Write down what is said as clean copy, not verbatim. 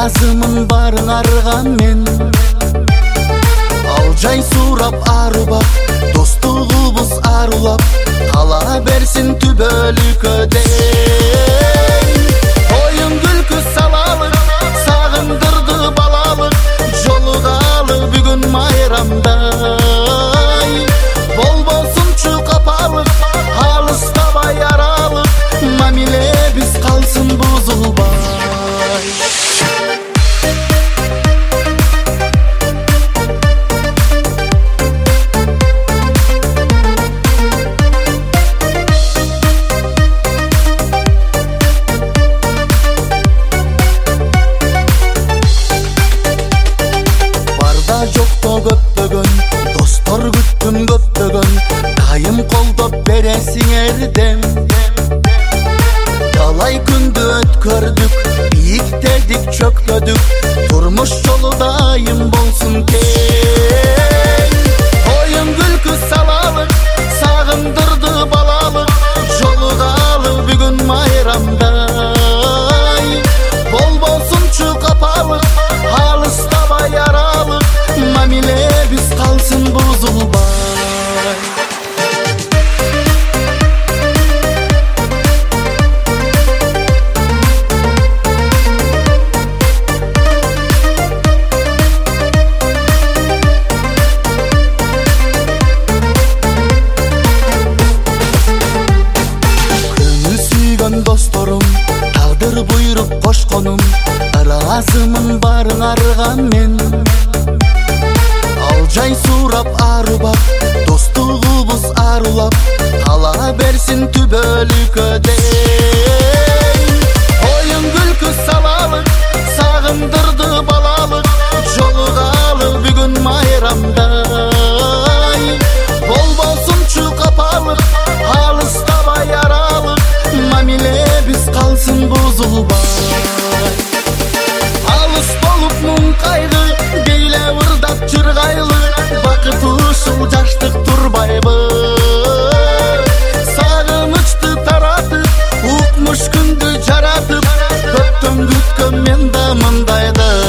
Аразымын барын арыған мен, ал жай сурап арыбап, достугубуз арулап, кала берсин түбөлүкөдей. Оюн күлкү салалык, сагындырды балалык, жолугалы бүгүн майрамдай. Болбосунчу капалык, алыстабай аралык, мамиле биз калсын бузулбай. Жокто көптөгөн достор күттүм көптөгөн, дайым колдоп бересиң эрдем. Талай күндү өткөрдүк, бийиктедик чөктөдүк, турмуш жолу дайым болсун кең. Оюн күлкү салалык, сагындырды балалык, жолугалы бүгүн майрамдай. Болбосунчу капалык, алыстабай аралык, мамиле биз калсын бузулбай. Көңүл сүйгөн досторум, тагдыр буйруп кошконум, ыраазымын барын арыган мен, ал жай сурап арыбап, достугубуз арулап, кала берсин түбөлүкөдей. Оюн күлкү салалык, сагындырды балалык, жолугалы бүгүн майрамдай. Болбосунчу капалык, алыстабай аралык, мамиле биз калсын бузулбай. Алыс болуп муң кайгы, дейле ырдап чыргайлы, бакыт ушул жаштык турбайбы. Сагынычты таратып, укмуш күндү жаратып, көптөн күткөн мен да мындайды.